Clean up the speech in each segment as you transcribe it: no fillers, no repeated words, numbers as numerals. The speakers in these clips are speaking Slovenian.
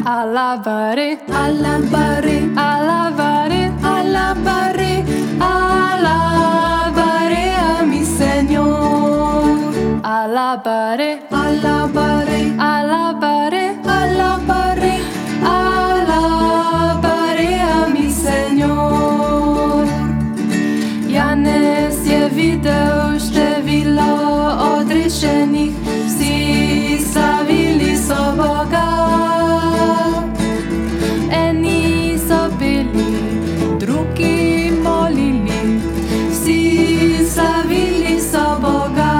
Alabare, alabare, alabare, alabare, alabare a mi Señor. Alabare, alabare, alabare, alabare, alabare a mi Señor. Janez je videl število odrešenih, vsi slavili so Boga. Eni so bili, drugi molili, vsi slavili so Boga.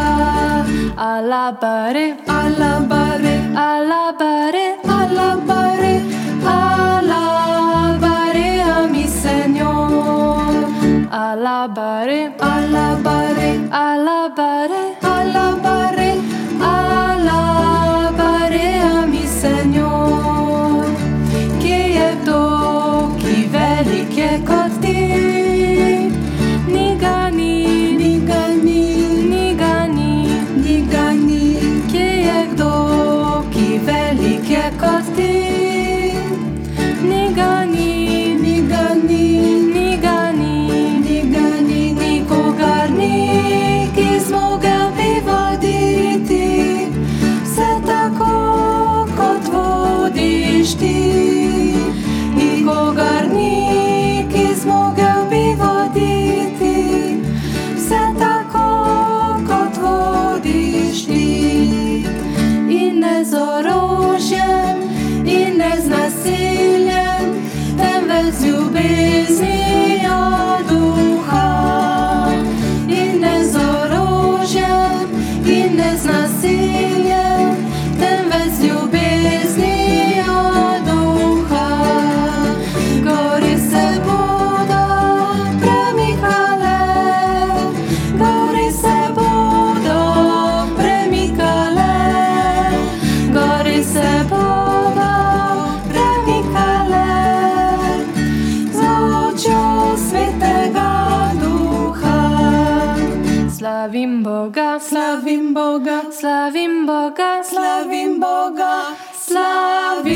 Alabare, alabare, alabare, alabare, alabare a mi Señor. Alabare, alabare, alabare, alabare, alabare a mi Señor. Kje je kdo, ki velik je kot ti? Ni ga ni, ni ga ni, ni ga ni, ni ga ni. Kje je kdo, ki velik je kot ti? Ni ga ni, ni ga ni, ni ga ni, ni ga ni. Nikogar ni, ki zmogel bi voditi vse tako, kot vodiš ti. Nikogar ni, ki zmogel bi voditi vse tako, kot vodiš ti. In ne z orožjem, in ne z nasiljem, temveč z ljubeznijo duha. In ne z orožjem, in ne z nasiljem, temveč z ljubeznijo duha. Gori se bodo premikale, gori se bodo premikale, gori se bodo premikale z močjo Svetega Duha. Slavim Boga, slavim Boga, slavim Boga, slavim Boga, slavim